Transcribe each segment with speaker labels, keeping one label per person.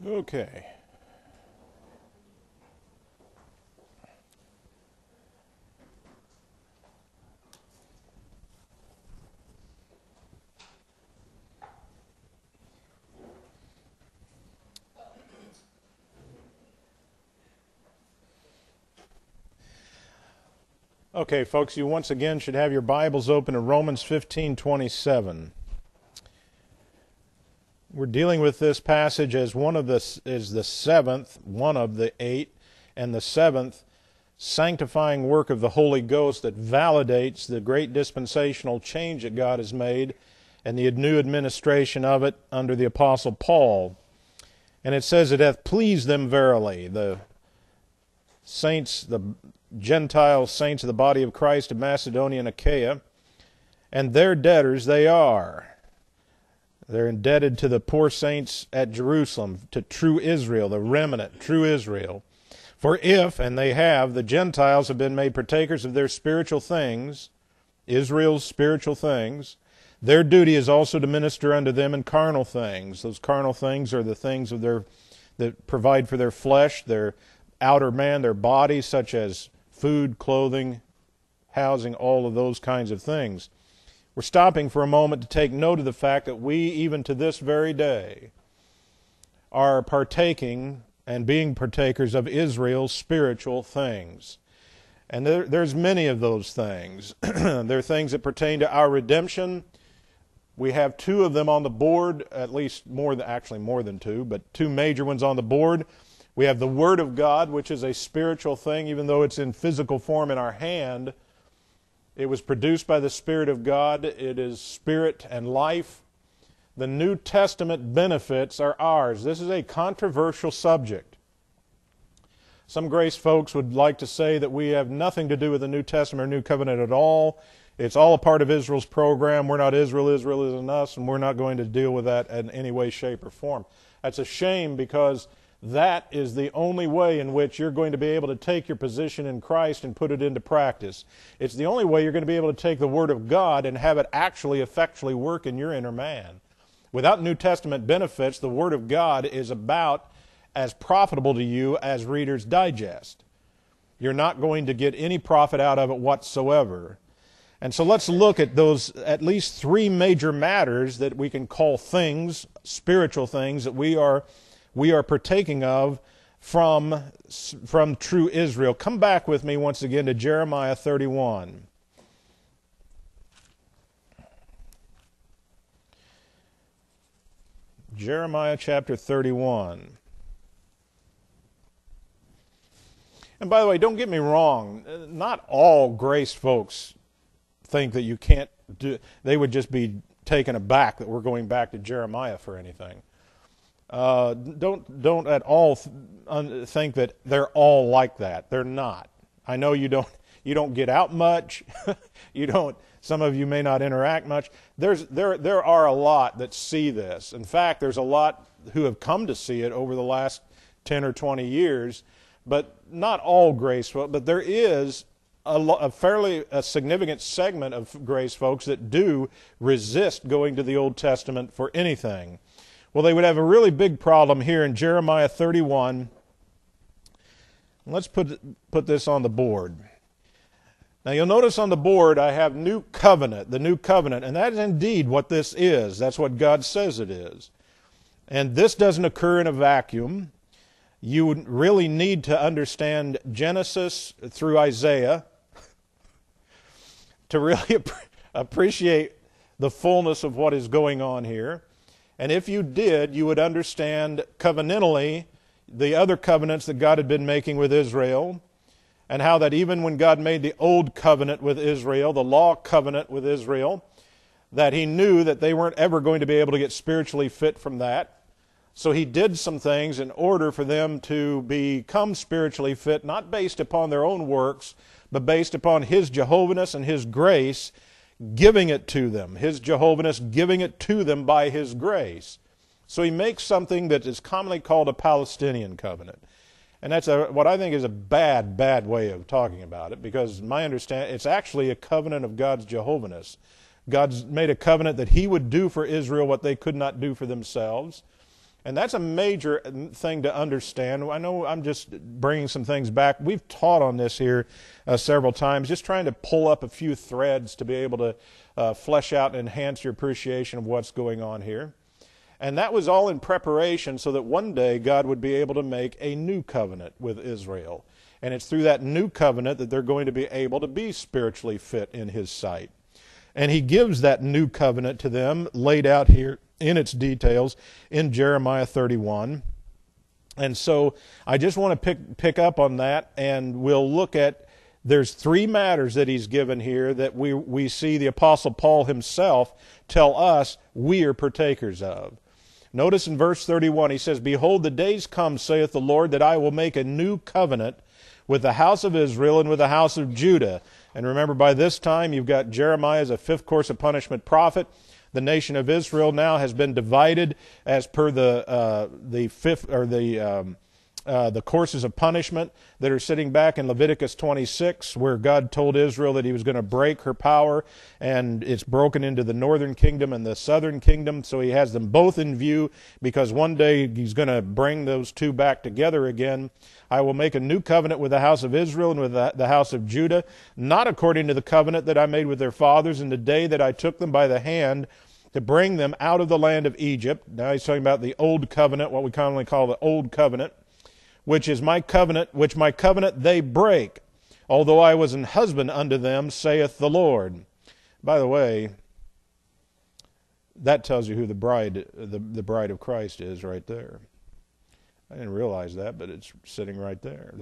Speaker 1: Okay. Okay, folks, you once again should have your Bibles open to Romans 15:27. We're dealing with this passage as the seventh, one of the eight, and the seventh sanctifying work of the Holy Ghost that validates the great dispensational change that God has made and the new administration of it under the Apostle Paul. And it says, "It hath pleased them verily," the saints, the Gentile saints of the body of Christ of Macedonia and Achaia, and their debtors they are. They're indebted to the poor saints at Jerusalem, to true Israel, the remnant, true Israel. "For if," and they have, "the Gentiles have been made partakers of their spiritual things," Israel's spiritual things, "their duty is also to minister unto them in carnal things." Those carnal things are the things of that provide for their flesh, their outer man, their body, such as food, clothing, housing, all of those kinds of things. We're stopping for a moment to take note of the fact that we, even to this very day, are partaking and being partakers of Israel's spiritual things. And there's many of those things. There are things that pertain to our redemption. We have two of them on the board, at least more than two, but two major ones on the board. We have the Word of God, which is a spiritual thing, even though it's in physical form in our hand. It was produced by the Spirit of God. It is spirit and life. The New Testament benefits are ours. This is a controversial subject. Some grace folks would like to say that we have nothing to do with the New Testament or New Covenant at all. It's all a part of Israel's program. We're not Israel, Israel isn't us, and we're not going to deal with that in any way, shape, or form. That's a shame, because that is the only way in which you're going to be able to take your position in Christ and put it into practice. It's the only way you're going to be able to take the Word of God and have it actually effectually work in your inner man. Without New Testament benefits, the Word of God is about as profitable to you as Reader's Digest. You're not going to get any profit out of it whatsoever. And so let's look at those at least three major matters that we can call things, spiritual things, that we are partaking of from true Israel. Come back with me once again to Jeremiah 31. Jeremiah chapter 31. And by the way, don't get me wrong, not all grace folks think that you can't do, they would just be taken aback that we're going back to Jeremiah for anything. Don't at all think that they're all like that. They're not. I know you don't get out much. Some of you may not interact much. There are a lot that see this. In fact, there's a lot who have come to see it over the last 10 or 20 years, but not all grace folks. But there is a fairly significant segment of grace folks that do resist going to the Old Testament for anything. Well, they would have a really big problem here in Jeremiah 31. Let's put this on the board. Now, you'll notice on the board I have New Covenant, the New Covenant, and that is indeed what this is. That's what God says it is. And this doesn't occur in a vacuum. You would really need to understand Genesis through Isaiah to really appreciate the fullness of what is going on here. And if you did, you would understand covenantally the other covenants that God had been making with Israel, and how that even when God made the old covenant with Israel, the law covenant with Israel, that He knew that they weren't ever going to be able to get spiritually fit from that. So He did some things in order for them to become spiritually fit, not based upon their own works, but based upon His Jehovahness and His grace, giving it to them. His Jehovahness giving it to them by His grace. So He makes something that is commonly called a Palestinian covenant. And that's what I think is a bad way of talking about it, because my understanding, it's actually a covenant of God's Jehovahness. God's made a covenant that He would do for Israel what they could not do for themselves. And that's a major thing to understand. I know I'm just bringing some things back. We've taught on this here several times, just trying to pull up a few threads to be able to flesh out and enhance your appreciation of what's going on here. And that was all in preparation so that one day God would be able to make a new covenant with Israel. And it's through that new covenant that they're going to be able to be spiritually fit in His sight. And He gives that new covenant to them, laid out here in its details in Jeremiah 31. And so I just want to pick up on that, and we'll look at, there's three matters that he's given here that we see the Apostle Paul himself tell us we are partakers of. Notice in verse 31, he says, "Behold, the days come, saith the Lord, that I will make a new covenant with the house of Israel and with the house of Judah." And remember, by this time, you've got Jeremiah as a fifth course of punishment prophet. The nation of Israel now has been divided as per the courses of punishment that are sitting back in Leviticus 26, where God told Israel that He was going to break her power, and it's broken into the northern kingdom and the southern kingdom. So He has them both in view, because one day He's going to bring those two back together again. "I will make a new covenant with the house of Israel and with the house of Judah, not according to the covenant that I made with their fathers in the day that I took them by the hand to bring them out of the land of Egypt." Now he's talking about the old covenant, what we commonly call the old covenant, which my covenant they break, although I was an husband unto them, saith the Lord. By the way, that tells you who the bride of Christ is right there. I didn't realize that, but it's sitting right there.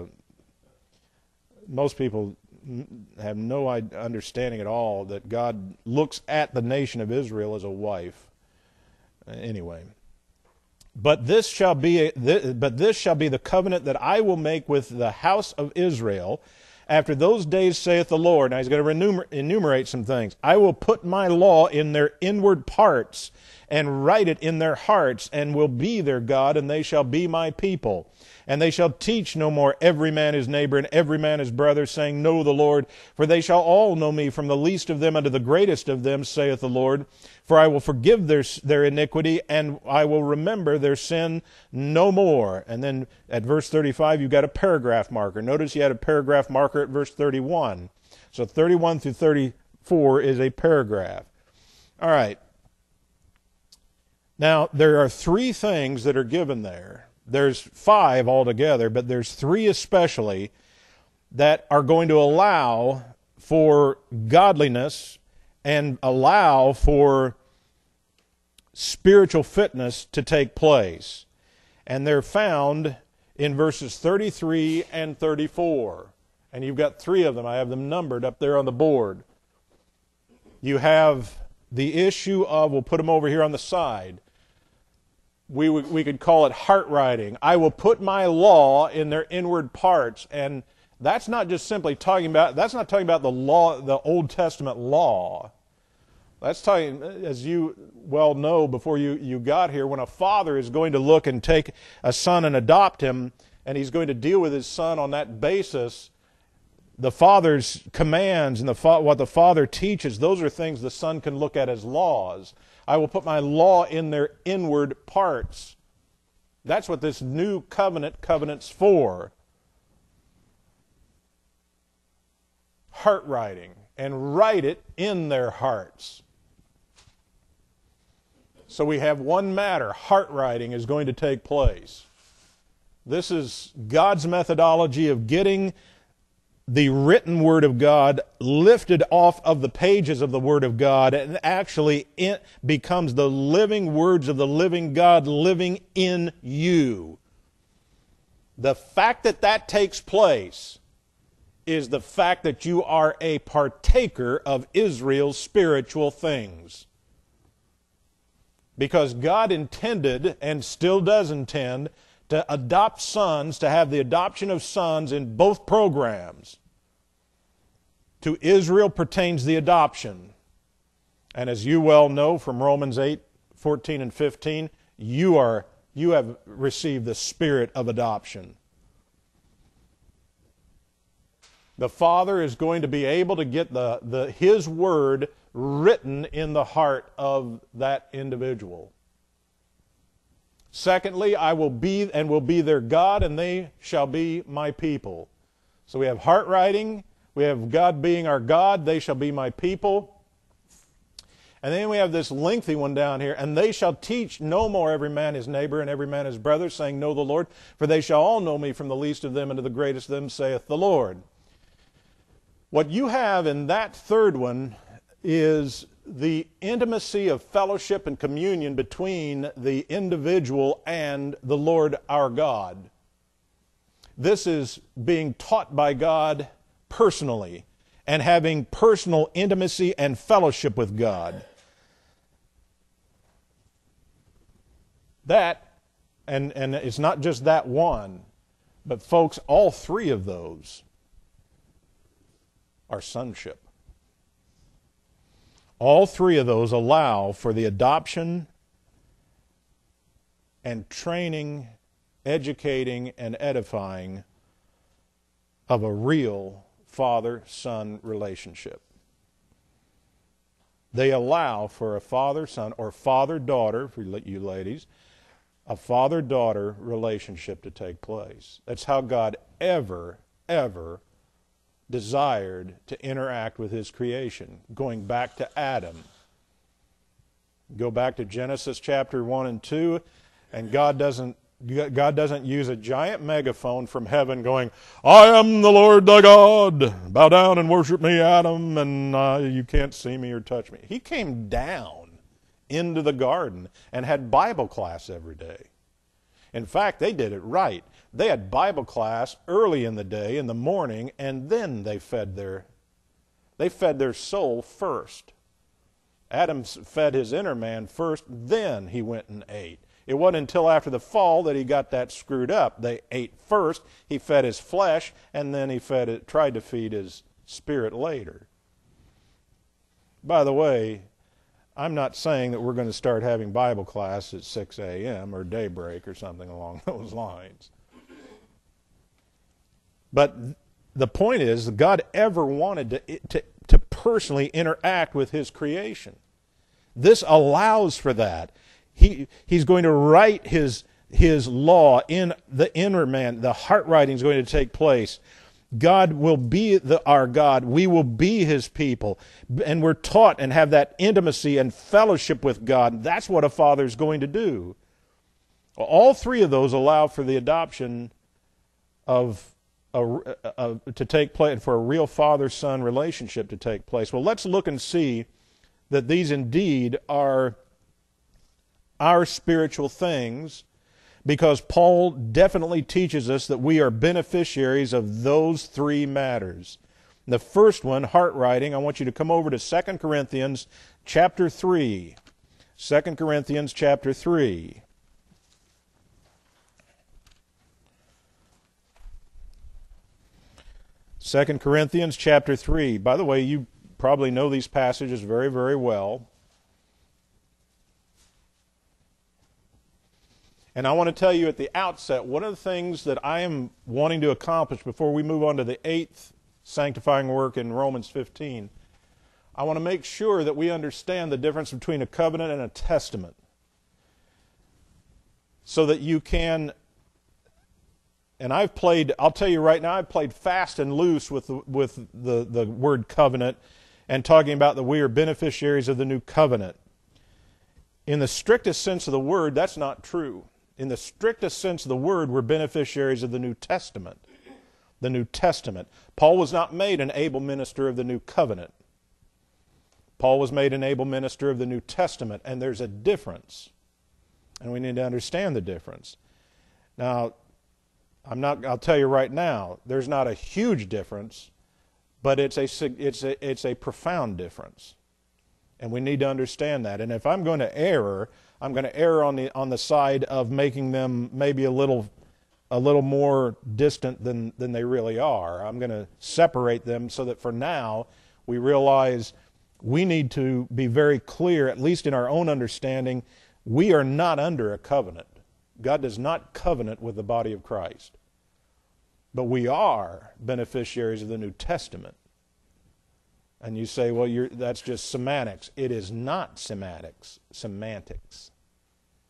Speaker 1: Most people have no understanding at all that God looks at the nation of Israel as a wife. Anyway, but this shall be the covenant that I will make with the house of Israel after those days, saith the Lord. Now he's going to enumerate some things. "I will put my law in their inward parts and write it in their hearts, and will be their God, and they shall be my people. And they shall teach no more every man his neighbor and every man his brother, saying, Know the Lord. For they shall all know me, from the least of them unto the greatest of them, saith the Lord. For I will forgive their iniquity, and I will remember their sin no more." And then at verse 35, you've got a paragraph marker. Notice you had a paragraph marker at verse 31. So 31 through 34 is a paragraph. All right. Now, there are three things that are given there. There's five altogether, but there's three especially that are going to allow for godliness and allow for spiritual fitness to take place. And they're found in verses 33 and 34. And you've got three of them. I have them numbered up there on the board. You have the issue of, we'll put them over here on the side, we could call it heart writing. "I will put my law in their inward parts." And that's not just simply talking about the law, the Old Testament law. That's talking, as you well know before you got here, when a father is going to look and take a son and adopt him, and he's going to deal with his son on that basis, the father's commands and what the father teaches, those are things the son can look at as laws. "I will put my law in their inward parts." That's what this new covenant's for. Heart writing, and write it in their hearts. So we have one matter. Heart writing is going to take place. This is God's methodology of getting the written Word of God lifted off of the pages of the Word of God, and actually it becomes the living words of the living God living in you. The fact that that takes place is the fact that you are a partaker of Israel's spiritual things. Because God intended, and still does intend, to adopt sons, to have the adoption of sons in both programs. To Israel pertains the adoption. And as you well know from Romans 8:14 and 15, you have received the spirit of adoption. The Father is going to be able to get His Word written in the heart of that individual. Secondly, I will be their God, and they shall be my people. So we have heart writing, we have God being our God, they shall be my people. And then we have this lengthy one down here, and they shall teach no more every man his neighbor and every man his brother, saying, Know the Lord, for they shall all know me, from the least of them unto the greatest of them, saith the Lord. What you have in that third one is the intimacy of fellowship and communion between the individual and the Lord our God. This is being taught by God personally and having personal intimacy and fellowship with God. That, and it's not just that one, but folks, all three of those are sonship. All three of those allow for the adoption and training, educating, and edifying of a real father-son relationship. They allow for a father-son or father-daughter, for you ladies, a father-daughter relationship to take place. That's how God ever desired to interact with His creation, going back to Adam. Go back to Genesis chapter 1 and 2, and God doesn't use a giant megaphone from heaven going, I am the Lord thy God, bow down and worship me, Adam, and you can't see me or touch me. He came down into the garden and had Bible class every day. In fact, they did it right. They had Bible class early in the day, in the morning, and then they fed their soul first. Adam fed his inner man first, then he went and ate. It wasn't until after the fall that he got that screwed up. They ate first, he fed his flesh, and then he tried to feed his spirit later. By the way, I'm not saying that we're going to start having Bible class at 6 a.m. or daybreak or something along those lines. But the point is, that God ever wanted to personally interact with His creation. This allows for that. He's going to write His law in the inner man. The heart writing is going to take place. God will be our God. We will be His people. And we're taught and have that intimacy and fellowship with God. That's what a father is going to do. All three of those allow for the adoption to take place, for a real father-son relationship to take place. Well, let's look and see that these indeed are our spiritual things, because Paul definitely teaches us that we are beneficiaries of those three matters. The first one, heart writing, I want you to come over to 2 Corinthians chapter 3. 2 Corinthians chapter 3. Second Corinthians chapter 3. By the way, you probably know these passages very, very well. And I want to tell you at the outset, one of the things that I am wanting to accomplish before we move on to the 8th sanctifying work in Romans 15, I want to make sure that we understand the difference between a covenant and a testament, so that you can. And I'll tell you right now, I've played fast and loose with the word covenant and talking about that we are beneficiaries of the new covenant. In the strictest sense of the word, that's not true. In the strictest sense of the word, we're beneficiaries of the New Testament. The New Testament. Paul was not made an able minister of the new covenant. Paul was made an able minister of the New Testament, and there's a difference. And we need to understand the difference. Now, I'll tell you right now, there's not a huge difference, but it's a profound difference. And we need to understand that. And if I'm going to err, I'm going to err on the side of making them maybe a little more distant than they really are. I'm going to separate them so that for now we realize we need to be very clear, at least in our own understanding, we are not under a covenant. God does not covenant with the body of Christ. But we are beneficiaries of the New Testament. And you say, well, that's just semantics. It is not semantics. Semantics.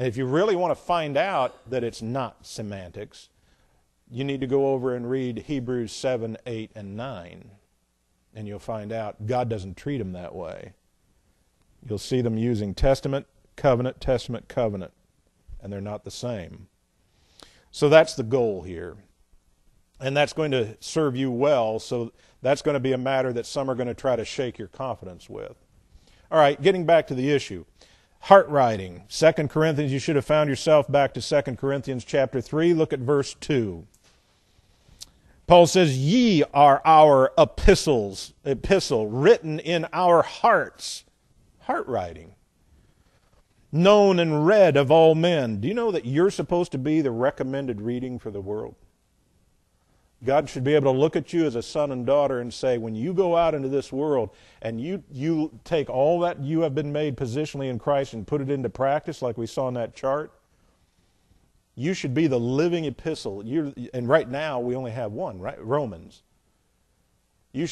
Speaker 1: And if you really want to find out that it's not semantics, you need to go over and read Hebrews 7, 8, and 9. And you'll find out God doesn't treat them that way. You'll see them using testament, covenant, and they're not the same. So that's the goal here. And that's going to serve you well, so that's going to be a matter that some are going to try to shake your confidence with. All right, getting back to the issue. Heart writing. 2 Corinthians, you should have found yourself back to 2 Corinthians chapter 3. Look at verse 2. Paul says, ye are our epistle, written in our hearts. Heart writing. Known and read of all men. Do you know that you're supposed to be the recommended reading for the world? God should be able to look at you as a son and daughter and say, when you go out into this world and you take all that you have been made positionally in Christ and put it into practice like we saw in that chart, you should be the living epistle. And right now we only have one, right? Romans. You're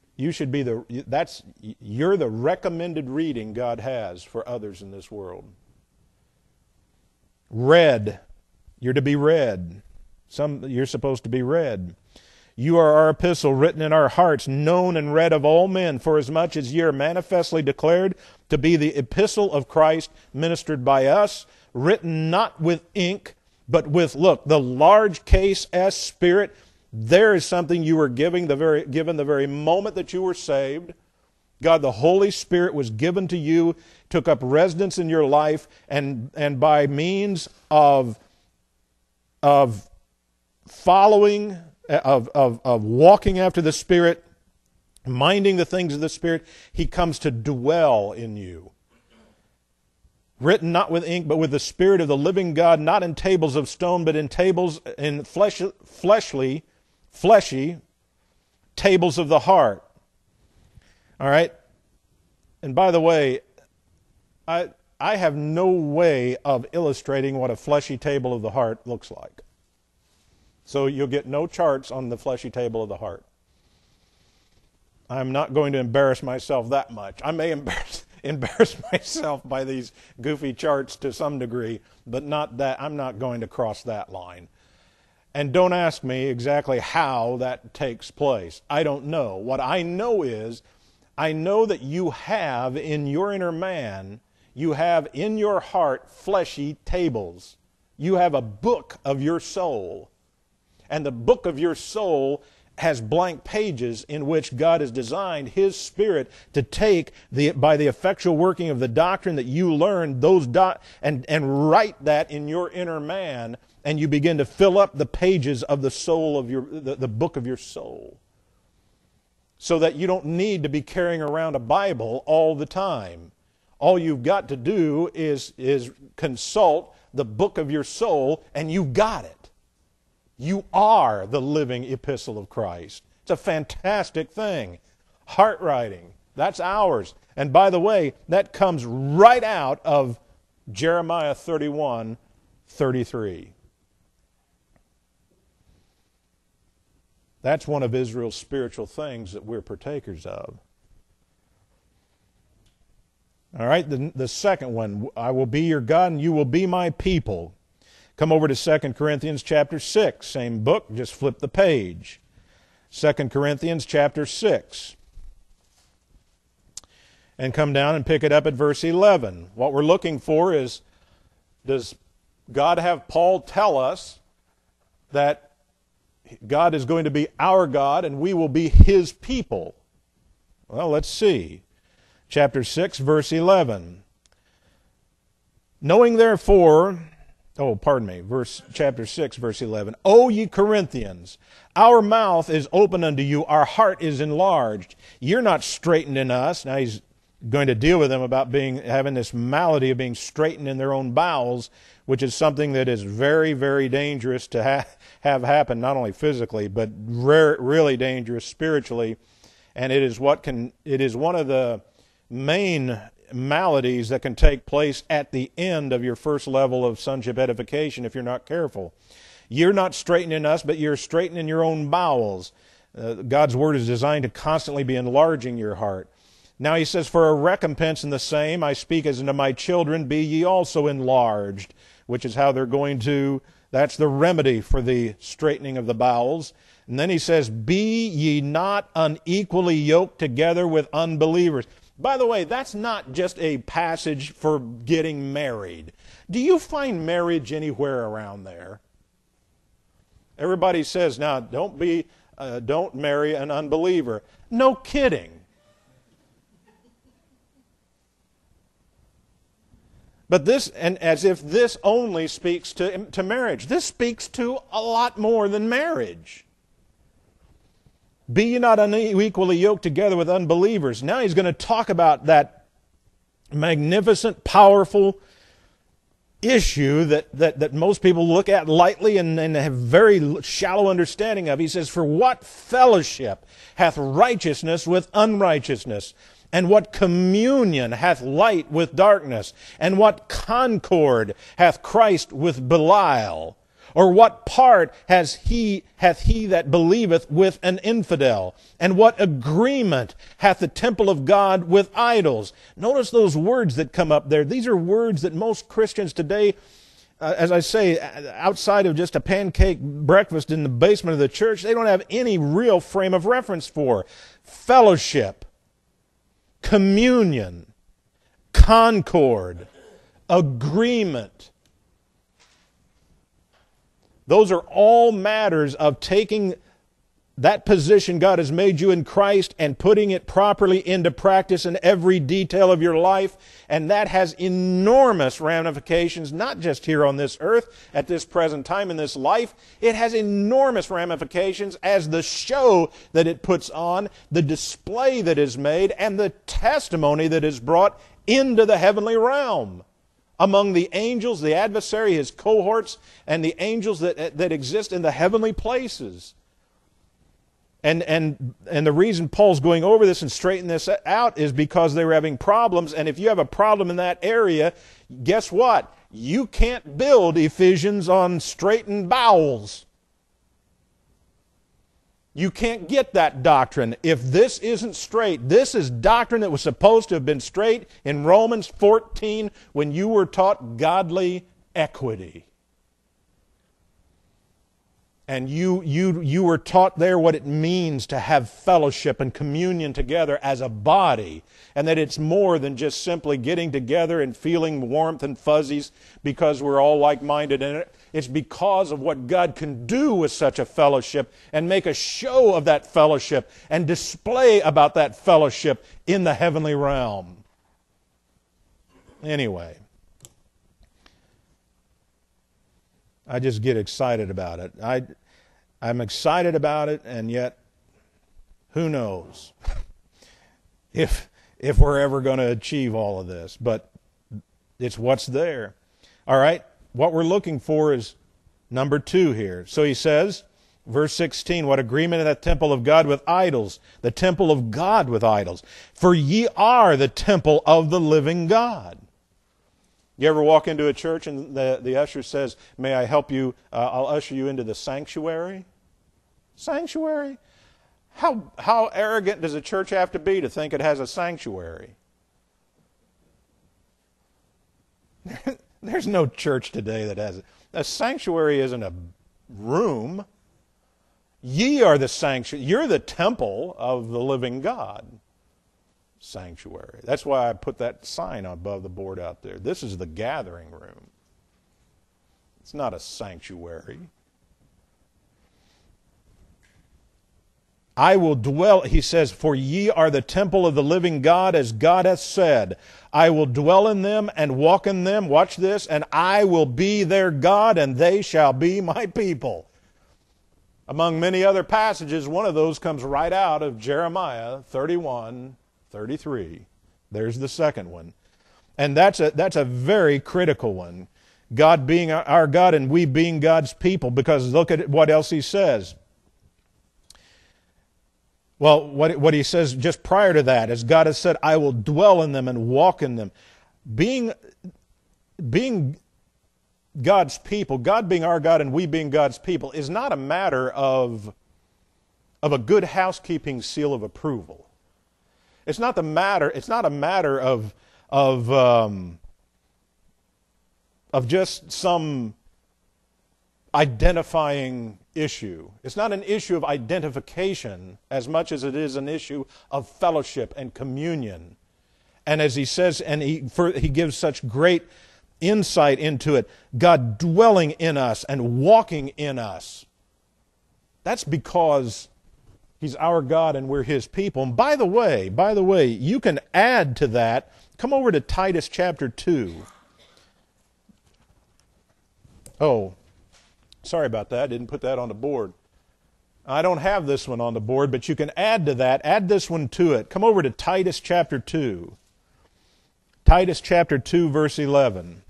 Speaker 1: the recommended reading God has for others in this world. Read. You're to be read. You're supposed to be read. You are our epistle, written in our hearts, known and read of all men, forasmuch as ye are manifestly declared to be the epistle of Christ, ministered by us, written not with ink, but with, look, the large case S Spirit. There is something you were given the very moment that you were saved. God, the Holy Spirit was given to you, took up residence in your life, and by means of following, of walking after the Spirit, minding the things of the Spirit, He comes to dwell in you. Written not with ink, but with the Spirit of the living God, not in tables of stone, but in fleshy tables of the heart. All right? And by the way, I have no way of illustrating what a fleshy table of the heart looks like. So you'll get no charts on the fleshy table of the heart. I'm not going to embarrass myself that much. I may embarrass myself by these goofy charts to some degree, but not that. I'm not going to cross that line. And don't ask me exactly how that takes place. I don't know. What I know is, I know that you have in your inner man, you have in your heart fleshy tables. You have a book of your soul. And the book of your soul has blank pages in which God has designed His Spirit to take by the effectual working of the doctrine that you learned, and write that in your inner man, and you begin to fill up the pages of the soul of the book of your soul. So that you don't need to be carrying around a Bible all the time. All you've got to do is consult the book of your soul, and you've got it. You are the living epistle of Christ. It's a fantastic thing. Heart writing, that's ours. And by the way, that comes right out of Jeremiah 31:33. That's one of Israel's spiritual things that we're partakers of. All right, the second one, I will be your God and you will be my people. Come over to 2 Corinthians chapter 6, same book, just flip the page. 2 Corinthians chapter 6. And come down and pick it up at verse 11. What we're looking for is, does God have Paul tell us that God is going to be our God and we will be His people? Well, let's see. Chapter 6, verse 11. Knowing therefore... chapter 6, verse 11. O ye Corinthians, our mouth is open unto you, our heart is enlarged. You're not straitened in us. Now he's going to deal with them about having this malady of being straitened in their own bowels, which is something that is very, very dangerous to have happen, not only physically, but really dangerous spiritually. And it is one of the main maladies that can take place at the end of your first level of sonship edification if you're not careful. You're not straightening us, but you're straightening your own bowels. God's Word is designed to constantly be enlarging your heart. Now he says, for a recompense in the same, I speak as unto my children, be ye also enlarged, which is how they're going to, that's the remedy for the straightening of the bowels. And then he says, be ye not unequally yoked together with unbelievers. By the way, that's not just a passage for getting married. Do you find marriage anywhere around there? Everybody says, now, don't marry an unbeliever. No kidding. But this, and as if this only speaks to marriage. This speaks to a lot more than marriage. Be ye not unequally yoked together with unbelievers. Now he's going to talk about that magnificent, powerful issue that most people look at lightly and have very shallow understanding of. He says, for what fellowship hath righteousness with unrighteousness? And what communion hath light with darkness? And what concord hath Christ with Belial? Or what part hath he that believeth with an infidel? And what agreement hath the temple of God with idols? Notice those words that come up there. These are words that most Christians today, as I say, outside of just a pancake breakfast in the basement of the church, they don't have any real frame of reference for. Fellowship, communion, concord, agreement. Those are all matters of taking that position God has made you in Christ and putting it properly into practice in every detail of your life. And that has enormous ramifications, not just here on this earth at this present time in this life. It has enormous ramifications as the show that it puts on, the display that is made, and the testimony that is brought into the heavenly realm. Among the angels, the adversary, his cohorts, and the angels that exist in the heavenly places. And the reason Paul's going over this and straightening this out is because they were having problems. And if you have a problem in that area, guess what? You can't build Ephesians on straightened bowels. You can't get that doctrine. If this isn't straight, this is doctrine that was supposed to have been straight in Romans 14 when you were taught godly equity. And you were taught there what it means to have fellowship and communion together as a body. And that it's more than just simply getting together and feeling warmth and fuzzies because we're all like-minded in it. It's because of what God can do with such a fellowship and make a show of that fellowship and display about that fellowship in the heavenly realm. Anyway, I just get excited about it. I'm excited about it, and yet, who knows if we're ever going to achieve all of this. But it's what's there. All right, what we're looking for is number 2 here. So he says, verse 16, what agreement in the temple of God with idols? The temple of God with idols. For ye are the temple of the living God. You ever walk into a church and the usher says, may I help you, I'll usher you into the sanctuary? Sanctuary? How arrogant does a church have to be to think it has a sanctuary? There's no church today that has it. A sanctuary isn't a room. Ye are the sanctuary. You're the temple of the living God. Sanctuary. That's why I put that sign above the board out there. This is the gathering room. It's not a sanctuary. I will dwell, he says, for ye are the temple of the living God, as God hath said. I will dwell in them and walk in them. Watch this. And I will be their God, and they shall be my people. Among many other passages, one of those comes right out of Jeremiah 31:33. There's the second one. And that's a very critical one. God being our God and we being God's people, because look at what else he says. Well, what he says just prior to that, as God has said, I will dwell in them and walk in them. Being God's people, God being our God and we being God's people, is not a matter of a good housekeeping seal of approval. It's not a matter of just some identifying issue. It's not an issue of identification as much as it is an issue of fellowship and communion. And as he says, and he gives such great insight into it, God dwelling in us and walking in us. That's because He's our God and we're His people. And by the way, you can add to that. Come over to Titus chapter 2. Oh, sorry about that. I didn't put that on the board. I don't have this one on the board, but you can add to that. Add this one to it. Come over to Titus chapter 2. Titus chapter 2, verse 11.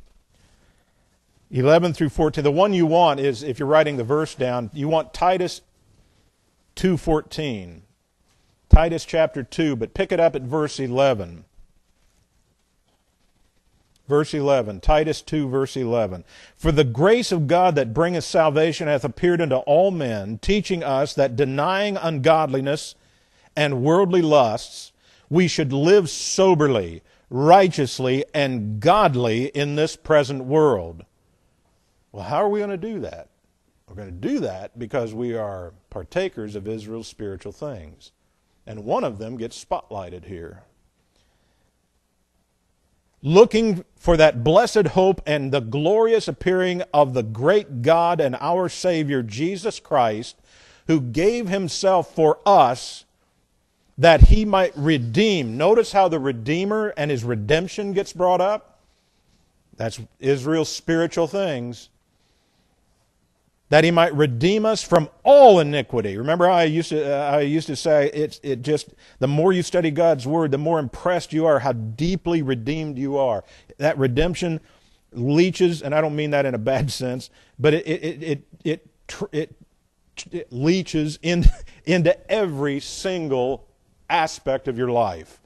Speaker 1: 11 through 14. The one you want is, if you're writing the verse down, you want Titus 2:14. Titus chapter 2, but pick it up at verse 11. Verse 11, Titus 2, verse 11. For the grace of God that bringeth salvation hath appeared unto all men, teaching us that denying ungodliness and worldly lusts, we should live soberly, righteously, and godly in this present world. Well, how are we going to do that? We're going to do that because we are partakers of Israel's spiritual things. And one of them gets spotlighted here. Looking for that blessed hope and the glorious appearing of the great God and our Savior, Jesus Christ, who gave Himself for us that He might redeem. Notice how the Redeemer and His redemption gets brought up. That's Israel's spiritual things. That He might redeem us from all iniquity. Remember how I used to say, it just, the more you study God's Word, the more impressed you are how deeply redeemed you are. That redemption leaches, and I don't mean that in a bad sense, but it leaches into every single aspect of your life.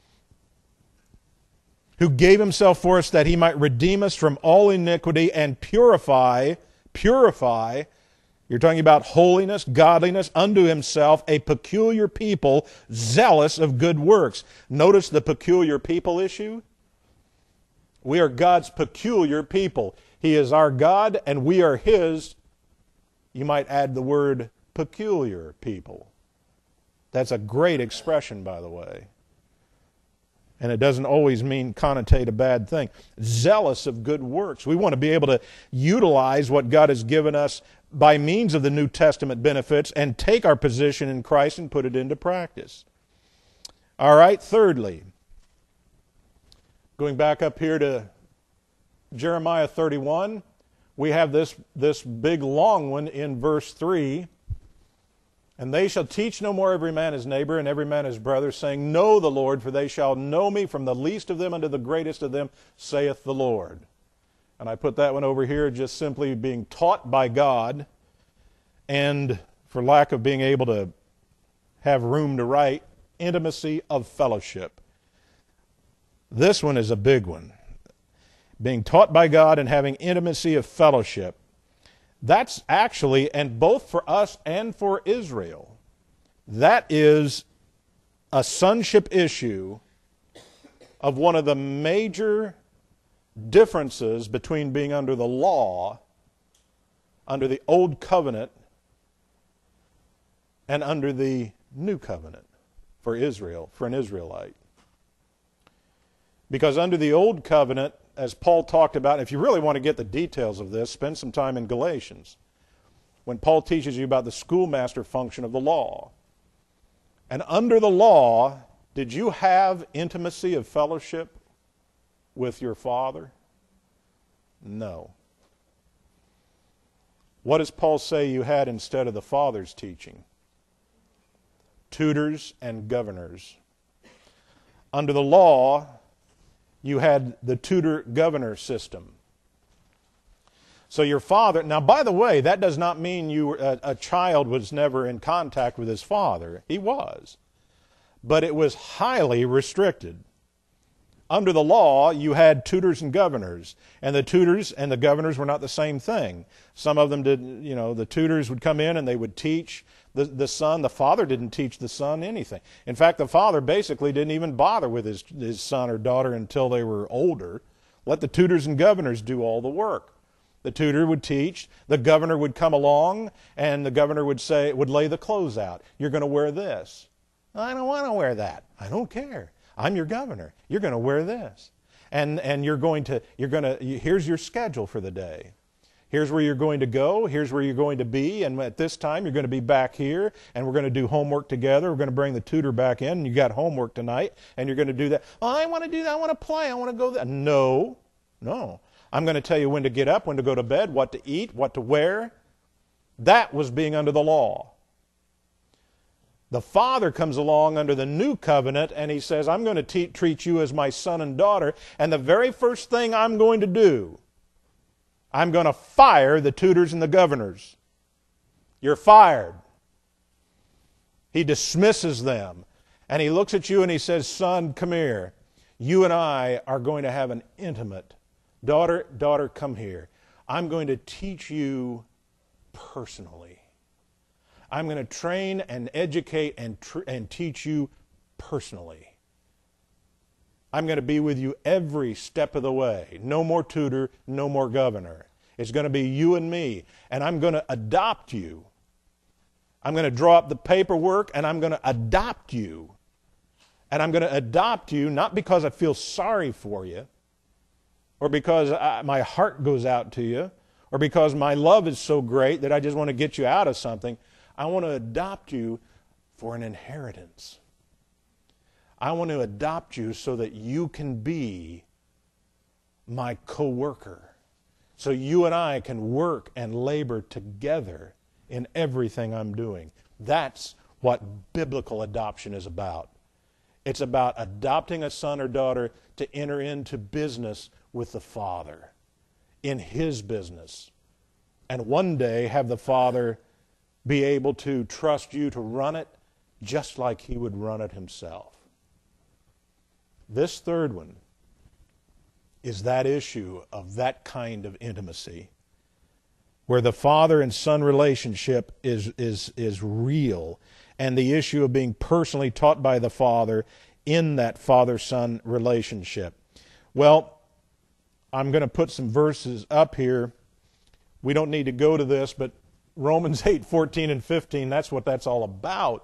Speaker 1: Who gave Himself for us that He might redeem us from all iniquity and purify, you're talking about holiness, godliness, unto Himself, a peculiar people, zealous of good works. Notice the peculiar people issue. We are God's peculiar people. He is our God, and we are His, you might add the word, peculiar people. That's a great expression, by the way. And it doesn't always connotate a bad thing. Zealous of good works. We want to be able to utilize what God has given us by means of the New Testament benefits and take our position in Christ and put it into practice. All right, thirdly, going back up here to Jeremiah 31, we have this big long one in verse 3. And they shall teach no more every man his neighbor and every man his brother, saying, Know the Lord, for they shall know me from the least of them unto the greatest of them, saith the Lord. And I put that one over here, just simply being taught by God, and for lack of being able to have room to write, intimacy of fellowship. This one is a big one. Being taught by God and having intimacy of fellowship. That's actually, and both for us and for Israel, that is a sonship issue of one of the major differences between being under the law, under the old covenant, and under the new covenant for Israel, for an Israelite. Because under the old covenant, as Paul talked about, if you really want to get the details of this, spend some time in Galatians, when Paul teaches you about the schoolmaster function of the law. And under the law, did you have intimacy of fellowship with your father? No. What does Paul say you had instead of the father's teaching? Tutors and governors. Under the law, you had the tutor-governor system. So your father, now by the way, that does not mean a child was never in contact with his father. He was. But it was highly restricted. under the law, you had tutors and governors. And the tutors and the governors were not the same thing. Some of them did, the tutors would come in and they would teach the son. The father didn't teach the son anything. In fact, the father basically didn't even bother with his son or daughter until they were older. Let the tutors and governors do all the work. The tutor would teach, the governor would come along, and the governor would lay the clothes out. You're going to wear this. I don't want to wear that. I don't care. I'm your governor. You're going to wear this. And here's your schedule for the day. Here's where you're going to go. Here's where you're going to be. And at this time, you're going to be back here. And we're going to do homework together. We're going to bring the tutor back in. And you got homework tonight. And you're going to do that. Oh, I want to do that. I want to play. I want to go there. No. I'm going to tell you when to get up, when to go to bed, what to eat, what to wear. That was being under the law. The Father comes along under the new covenant and He says, I'm going to treat you as my son and daughter, and the very first thing I'm going to do, I'm going to fire the tutors and the governors. You're fired. He dismisses them, and He looks at you and He says, son, come here. You and I are going to have an intimate, daughter, come here. I'm going to teach you personally. I'm going to train and educate and teach you personally. I'm going to be with you every step of the way. No more tutor, no more governor. It's going to be you and me. And I'm going to adopt you. I'm going to draw up the paperwork and I'm going to adopt you. And I'm going to adopt you not because I feel sorry for you or because my heart goes out to you or because my love is so great that I just want to get you out of something. I want to adopt you for an inheritance. I want to adopt you so that you can be my co-worker. So you and I can work and labor together in everything I'm doing. That's what biblical adoption is about. It's about adopting a son or daughter to enter into business with the Father, in His business. And one day have the Father be able to trust you to run it just like He would run it Himself. This third one is that issue of that kind of intimacy where the father and son relationship is real, and the issue of being personally taught by the Father in that father-son relationship. Well, I'm going to put some verses up here. We don't need to go to this, but Romans 8:14 and 15, that's what that's all about,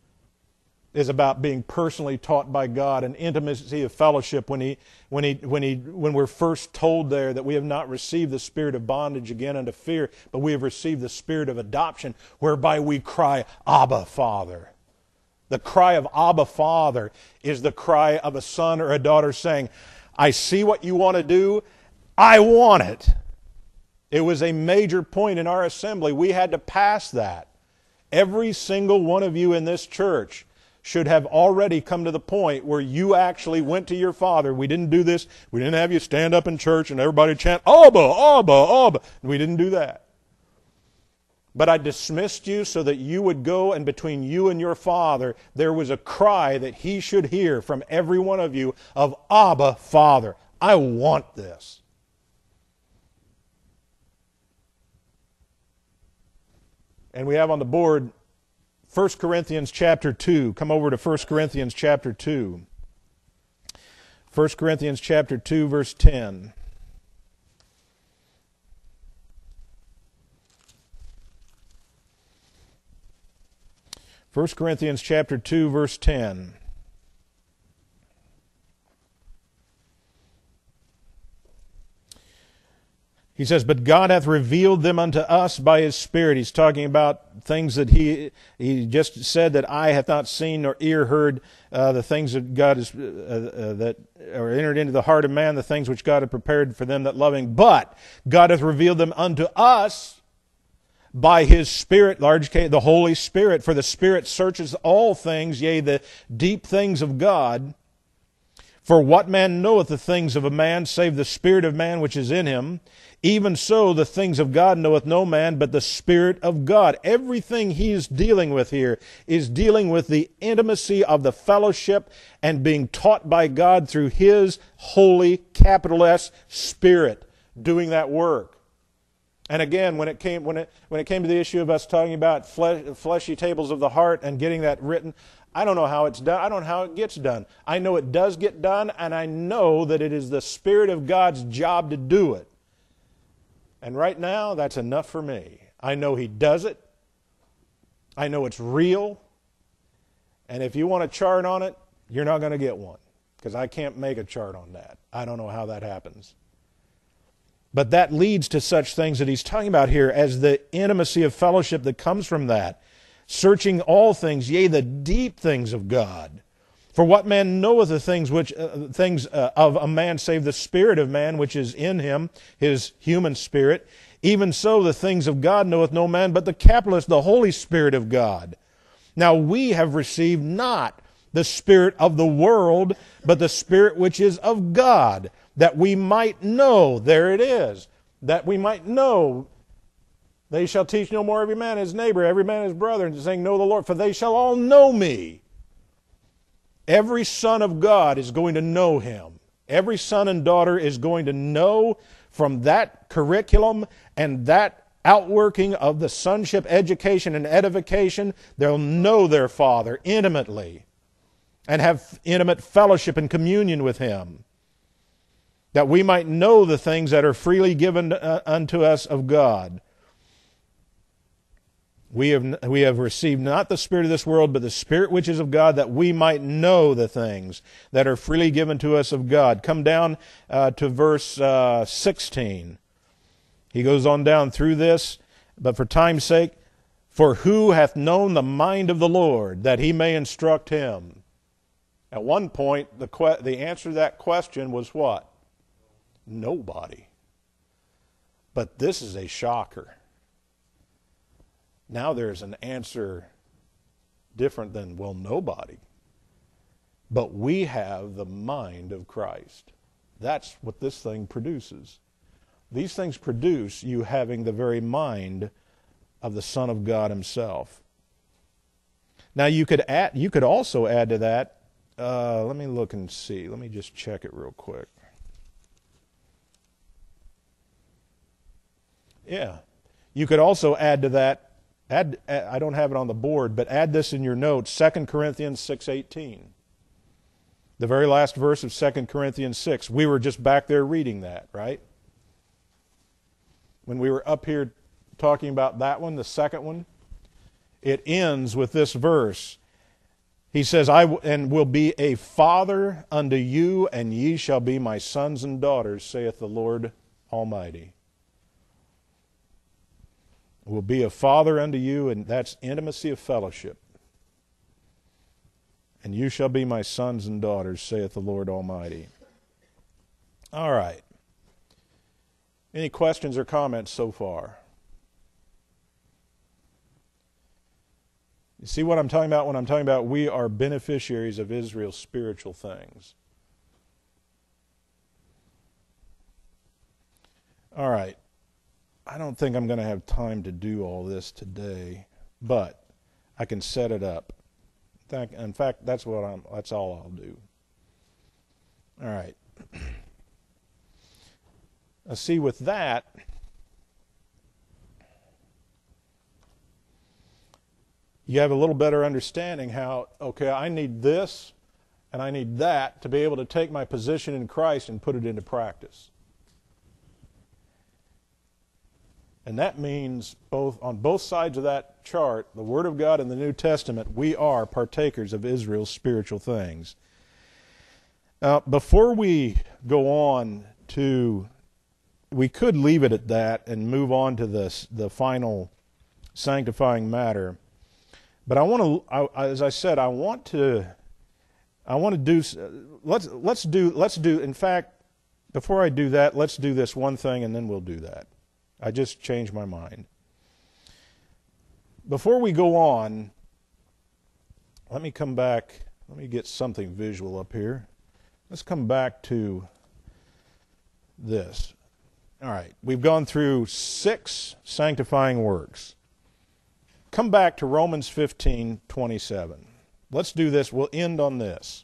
Speaker 1: is about being personally taught by God and intimacy of fellowship when we're first told there that we have not received the spirit of bondage again unto fear, but we have received the spirit of adoption, whereby we cry, Abba, Father. The cry of Abba, Father is the cry of a son or a daughter saying, I see what you want to do, I want it. It was a major point in our assembly. We had to pass that. Every single one of you in this church should have already come to the point where you actually went to your Father. We didn't do this. We didn't have you stand up in church and everybody chant, Abba, Abba, Abba. We didn't do that. But I dismissed you so that you would go, and between you and your Father, there was a cry that He should hear from every one of you of Abba, Father. I want this. And we have on the board 1 Corinthians chapter 2. Come over to 1 Corinthians chapter 2. 1 Corinthians chapter 2, verse 10. First Corinthians chapter 2, verse 10. He says, but God hath revealed them unto us by His Spirit. He's talking about things that He just said that eye hath not seen nor ear heard, the things that God is, that are entered into the heart of man, the things which God hath prepared for them that love Him. But God hath revealed them unto us by His Spirit, large K, the Holy Spirit. For the Spirit searches all things, yea, the deep things of God. For what man knoweth the things of a man, save the spirit of man which is in him? Even so the things of God knoweth no man, but the Spirit of God. Everything he is dealing with here is dealing with the intimacy of the fellowship and being taught by God through His holy, capital S, Spirit, doing that work. And again, when it came to the issue of us talking about fleshy tables of the heart and getting that written, I don't know how it's done. I don't know how it gets done. I know it does get done, and I know that it is the Spirit of God's job to do it. And right now, that's enough for me. I know He does it. I know it's real. And if you want a chart on it, you're not going to get one, because I can't make a chart on that. I don't know how that happens. But that leads to such things that he's talking about here as the intimacy of fellowship that comes from that. Searching all things, yea, the deep things of God. For what man knoweth the things of a man save the spirit of man which is in him, his human spirit? Even so the things of God knoweth no man, but the capitalist, the Holy Spirit of God. Now we have received not the spirit of the world, but the Spirit which is of God, that we might know, there it is, that we might know. They shall teach no more every man his neighbor, every man his brother, and saying, know the Lord, for they shall all know me. Every son of God is going to know Him. Every son and daughter is going to know from that curriculum and that outworking of the sonship education and edification. They'll know their Father intimately and have intimate fellowship and communion with Him, that we might know the things that are freely given unto us of God. We have received not the spirit of this world, but the Spirit which is of God, that we might know the things that are freely given to us of God. Come down to verse 16. He goes on down through this, but for time's sake, for who hath known the mind of the Lord, that He may instruct him? At one point, the answer to that question was what? Nobody. But this is a shocker. Now there's an answer different than, well, nobody. But we have the mind of Christ. That's what this thing produces. These things produce you having the very mind of the Son of God Himself. Now you could also add to that, let me look and see. Let me just check it real quick. Yeah. You could also add to that, I don't have it on the board, but add this in your notes, 2 Corinthians 6:18. The very last verse of 2 Corinthians 6. We were just back there reading that, right? When we were up here talking about that one, the second one, it ends with this verse. He says, and will be a father unto you, and ye shall be my sons and daughters, saith the Lord Almighty. Will be a father unto you, and that's intimacy of fellowship. And you shall be my sons and daughters, saith the Lord Almighty. All right. Any questions or comments so far? You see what I'm talking about when I'm talking about we are beneficiaries of Israel's spiritual things. All right. I don't think I'm going to have time to do all this today, but I can set it up. In fact, that's all I'll do. All right. Now, see, with that, you have a little better understanding how, okay, I need this and I need that to be able to take my position in Christ and put it into practice. And that means on both sides of that chart, the Word of God and the New Testament, we are partakers of Israel's spiritual things. Before we go on to, we could leave it at that and move on to the final sanctifying matter. But I want to, as I said, I want to do. Let's do. In fact, before I do that, let's do this one thing, and then we'll do that. I just changed my mind. Before we go on, let me come back. Let me get something visual up here Let's come back to this. All right, we've gone through 6 sanctifying works. Come back to Romans 15:27. Let's do this. We'll end on this.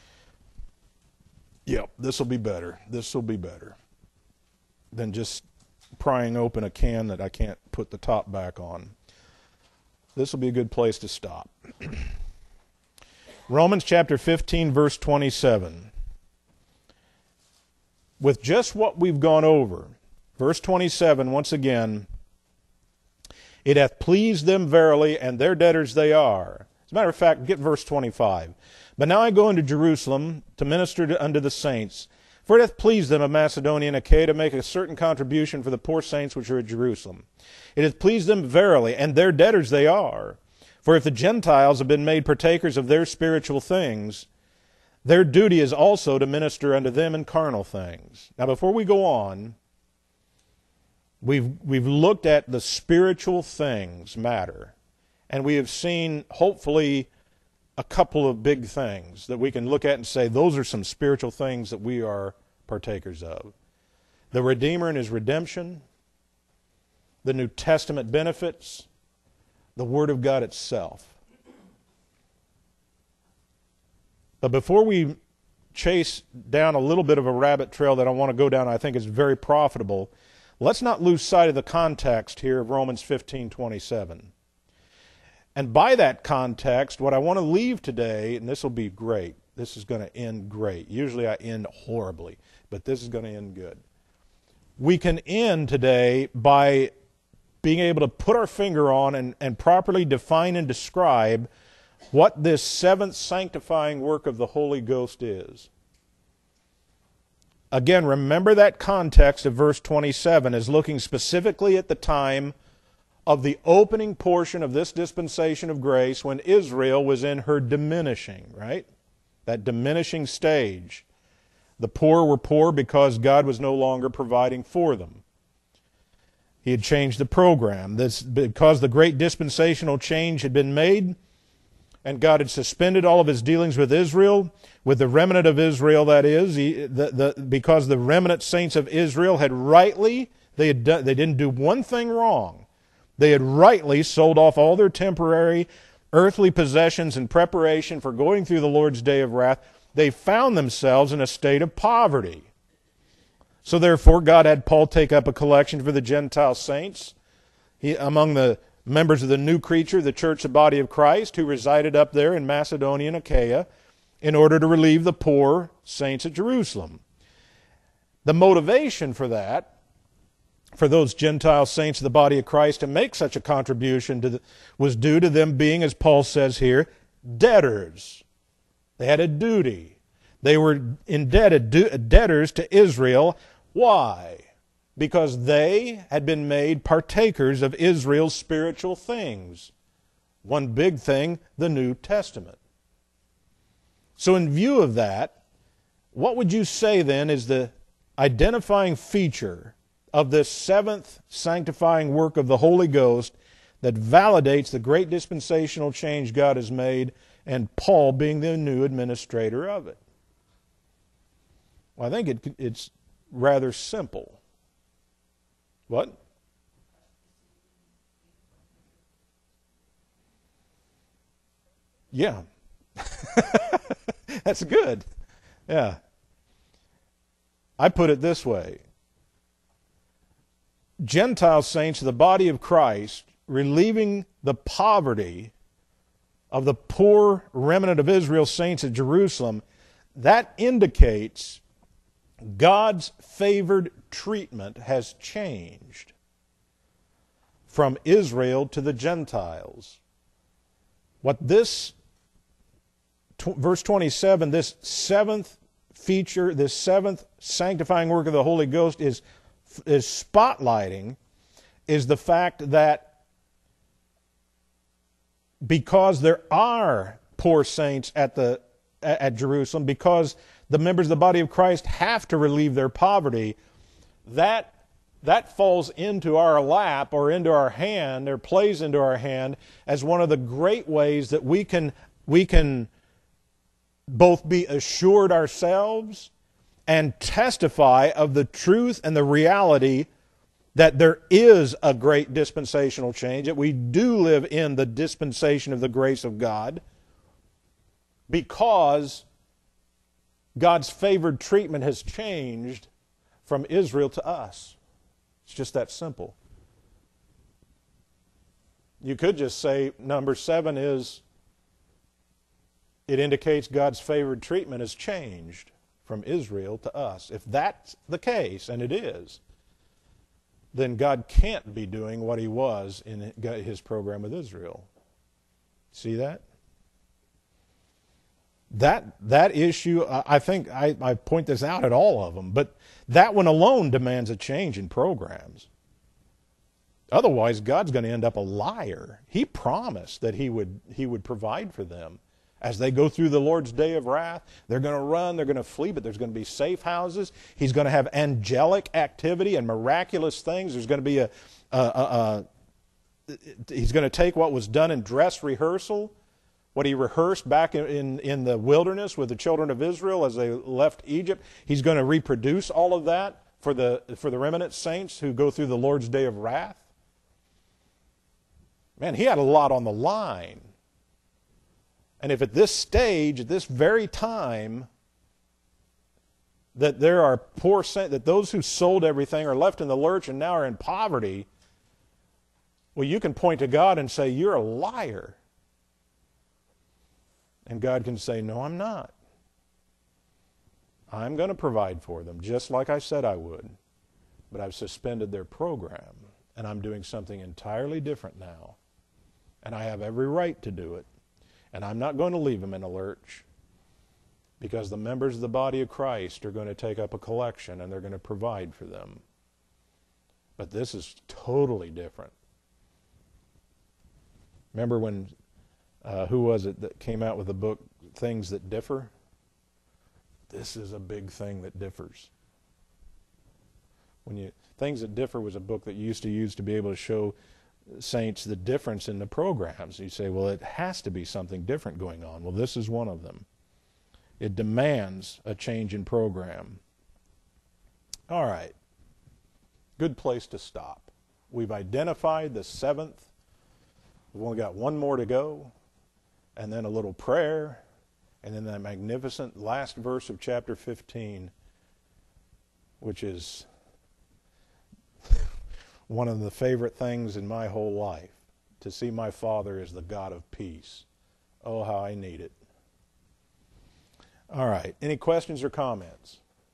Speaker 1: Yep, this will be better. This will be better than just prying open a can that I can't put the top back on. This will be a good place to stop. Romans chapter 15, verse 27. With just what we've gone over, verse 27, once again, it hath pleased them verily, and their debtors they are. As a matter of fact, get verse 25. But now I go into Jerusalem to minister unto the saints, for it hath pleased them of Macedonia and Achaia to make a certain contribution for the poor saints which are at Jerusalem. It hath pleased them verily, and their debtors they are. For if the Gentiles have been made partakers of their spiritual things, their duty is also to minister unto them in carnal things. Now before we go on, we've looked at the spiritual things matter. And we have seen, hopefully, a couple of big things that we can look at and say, those are some spiritual things that we are partakers of. The Redeemer and His redemption, the New Testament benefits, the Word of God itself. But before we chase down a little bit of a rabbit trail that I want to go down, I think is very profitable, let's not lose sight of the context here of Romans 15:27. And by that context, what I want to leave today, and this will be great, this is going to end great. Usually I end horribly, but this is going to end good. We can end today by being able to put our finger on and properly define and describe what this 7th sanctifying work of the Holy Ghost is. Again, remember that context of verse 27 is looking specifically at the time of the opening portion of this dispensation of grace when Israel was in her diminishing, right? That diminishing stage. The poor were poor because God was no longer providing for them. He had changed the program. Because the great dispensational change had been made, and God had suspended all of His dealings with Israel, with the remnant of Israel, that is, because the remnant saints of Israel had rightly, they didn't do one thing wrong. They had rightly sold off all their temporary earthly possessions in preparation for going through the Lord's day of wrath. They found themselves in a state of poverty. So therefore, God had Paul take up a collection for the Gentile saints among the members of the new creature, the church, the body of Christ, who resided up there in Macedonia and Achaia, in order to relieve the poor saints at Jerusalem. The motivation for that, for those Gentile saints of the body of Christ to make such a contribution was due to them being, as Paul says here, debtors. They had a duty. They were indebted, debtors to Israel. Why? Because they had been made partakers of Israel's spiritual things. One big thing, the New Testament. So in view of that, what would you say then is the identifying feature of this 7th sanctifying work of the Holy Ghost that validates the great dispensational change God has made, and Paul being the new administrator of it? Well, I think it's rather simple. What? Yeah. That's good. Yeah. I put it this way. Gentile saints of the body of Christ relieving the poverty of the poor remnant of Israel saints at Jerusalem, that indicates God's favored treatment has changed from Israel to the Gentiles. What this, verse 27, this 7th feature, this 7th sanctifying work of the Holy Ghost is spotlighting, is the fact that because there are poor saints at Jerusalem, because the members of the body of Christ have to relieve their poverty, that falls into our lap or into our hand, or plays into our hand as one of the great ways that we can both be assured ourselves and testify of the truth and the reality that there is a great dispensational change, that we do live in the dispensation of the grace of God, because God's favored treatment has changed from Israel to us. It's just that simple. You could just say number 7 is, it indicates God's favored treatment has changed from Israel to us. If that's the case, and it is, then God can't be doing what he was in his program with Israel. See that? That issue, I think I point this out at all of them, but that one alone demands a change in programs. Otherwise, God's going to end up a liar. He promised that he would provide for them. As they go through the Lord's day of wrath, they're going to run, they're going to flee, but there's going to be safe houses. He's going to have angelic activity and miraculous things. There's going to be he's going to take what was done in dress rehearsal, what he rehearsed back in the wilderness with the children of Israel as they left Egypt. He's going to reproduce all of that for the remnant saints who go through the Lord's day of wrath. Man, he had a lot on the line. And if at this stage, at this very time, that there are poor saints, that those who sold everything are left in the lurch and now are in poverty, well, you can point to God and say, you're a liar. And God can say, no, I'm not. I'm going to provide for them, just like I said I would. But I've suspended their program, and I'm doing something entirely different now. And I have every right to do it. And I'm not going to leave them in a lurch, because the members of the body of Christ are going to take up a collection and they're going to provide for them. But this is totally different. Remember when, who was it that came out with the book, Things That Differ? This is a big thing that differs. Things That Differ was a book that you used to use to be able to show saints the difference in the programs. You say, well, it has to be something different going on. Well, this is one of them. It demands a change in program. All right. Good place to stop. We've identified the 7th. We've only got one more to go, and then a little prayer, and then that magnificent last verse of chapter 15, which is one of the favorite things in my whole life, to see my Father as the God of peace. Oh, how I need it. All right. Any questions or comments?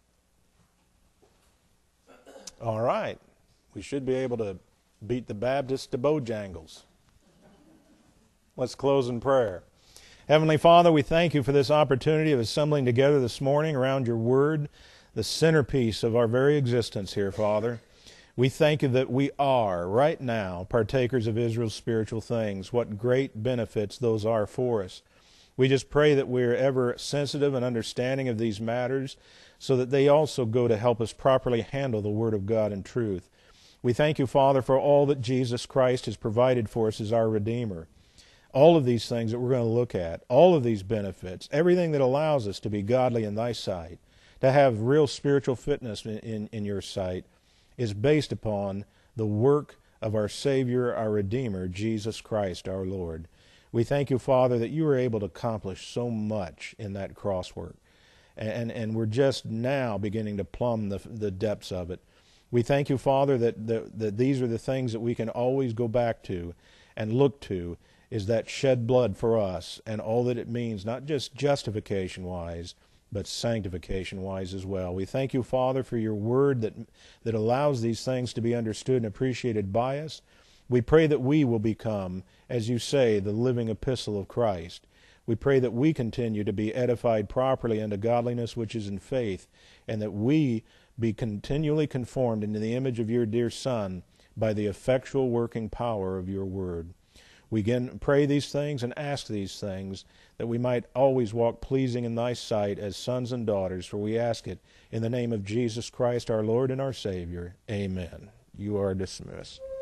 Speaker 1: All right. We should be able to beat the Baptists to Bojangles. Let's close in prayer. Heavenly Father, we thank you for this opportunity of assembling together this morning around your word, the centerpiece of our very existence here, Father. We thank you that we are, right now, partakers of Israel's spiritual things. What great benefits those are for us. We just pray that we're ever sensitive and understanding of these matters, so that they also go to help us properly handle the Word of God in truth. We thank you, Father, for all that Jesus Christ has provided for us as our Redeemer. All of these things that we're going to look at, all of these benefits, everything that allows us to be godly in thy sight, to have real spiritual fitness in your sight, is based upon the work of our Savior, our Redeemer, Jesus Christ, our Lord. We thank you, Father, that you were able to accomplish so much in that cross work. And we're just now beginning to plumb the depths of it. We thank you, Father, that these are the things that we can always go back to and look to, is that shed blood for us and all that it means, not just justification-wise, but sanctification-wise as well. We thank you, Father, for your word that allows these things to be understood and appreciated by us. We pray that we will become, as you say, the living epistle of Christ. We pray that we continue to be edified properly unto godliness which is in faith, and that we be continually conformed into the image of your dear Son by the effectual working power of your word. We again pray these things and ask these things, that we might always walk pleasing in thy sight as sons and daughters, for we ask it in the name of Jesus Christ, our Lord and our Savior. Amen. You are dismissed.